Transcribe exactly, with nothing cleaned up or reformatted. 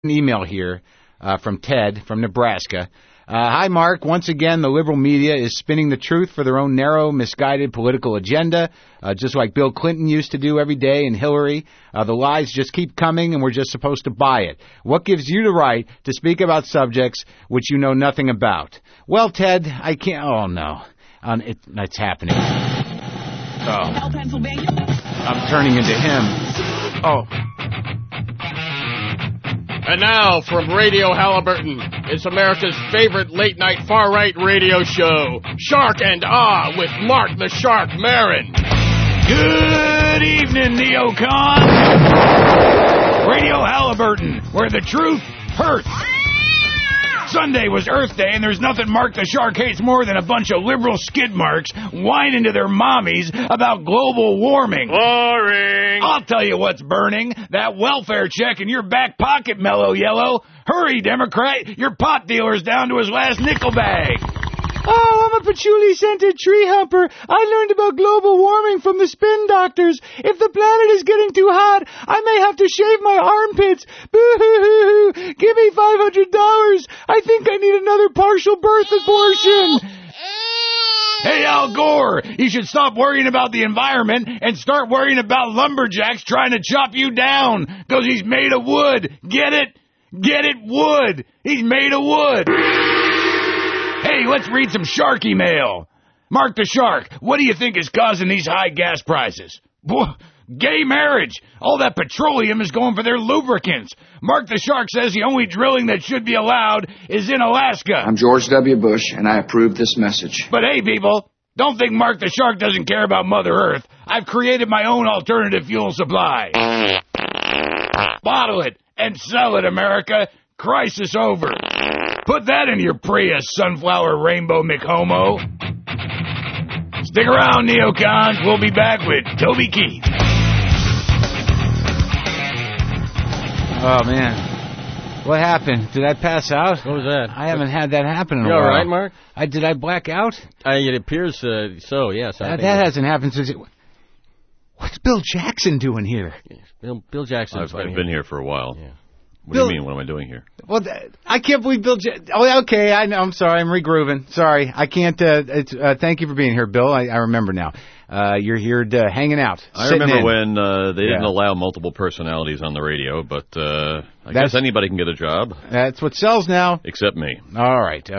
an email here uh, from Ted from Nebraska. Uh, Hi, Mark. Once again, the liberal media is spinning the truth for their own narrow, misguided political agenda, uh, just like Bill Clinton used to do every day and Hillary. Uh, the lies just keep coming, and we're just supposed to buy it. What gives you the right to speak about subjects which you know nothing about? Well, Ted, I can't... Oh, no. Um, it, it's happening. Oh. I'm turning into him. Oh. And now, from Radio Halliburton, it's America's favorite late-night far-right radio show, Shark and Ah with Mark the Shark Maron. Good evening, neocon. Radio Halliburton, where the truth hurts. Sunday was Earth Day, and there's nothing Mark the Shark hates more than a bunch of liberal skid marks whining to their mommies about global warming. Boring. I'll tell you what's burning. That welfare check in your back pocket, Mellow Yellow. Hurry, Democrat. Your pot dealer's down to his last nickel bag. Oh, I'm a patchouli-scented tree humper. I learned about global warming from the spin doctors. If the planet is getting too hot, I may have to shave my armpits. Boo-hoo-hoo-hoo. Give me five hundred dollars. I think I need another partial birth abortion. Hey, Al Gore, you should stop worrying about the environment and start worrying about lumberjacks trying to chop you down, because he's made of wood. Get it? Get it? Wood. He's made of wood. Hey, let's read some Sharky mail. Mark the Shark, what do you think is causing these high gas prices? Gay marriage. All that petroleum is going for their lubricants. Mark the Shark says the only drilling that should be allowed is in Alaska. I'm George W. Bush, and I approve this message. But hey, people, don't think Mark the Shark doesn't care about Mother Earth. I've created my own alternative fuel supply. Bottle it and sell it, America. Crisis over. Put that in your Prius, Sunflower Rainbow McHomo. Stick around, neocons. We'll be back with Toby Keith. Oh, man. What happened? Did I pass out? What was that? I haven't had that happen in a You while. all right, Mark? I, did I black out? Uh, it appears uh, so, yes. I That, think that hasn't happened since... It, what's Bill Jackson doing here? Bill, Bill Jackson. I've, I've been here for a while. Yeah. What Bill, do you mean? What am I doing here? Well, I can't believe Bill... J- oh, okay. I know. I'm sorry. I'm regrooving. Sorry. I can't... Uh, it's, uh, thank you for being here, Bill. I, I remember now. Uh, you're here to, hanging out. I remember in. when uh, they didn't Yeah. allow multiple personalities on the radio, but uh, I That's- guess anybody can get a job. That's what sells now. Except me. All right.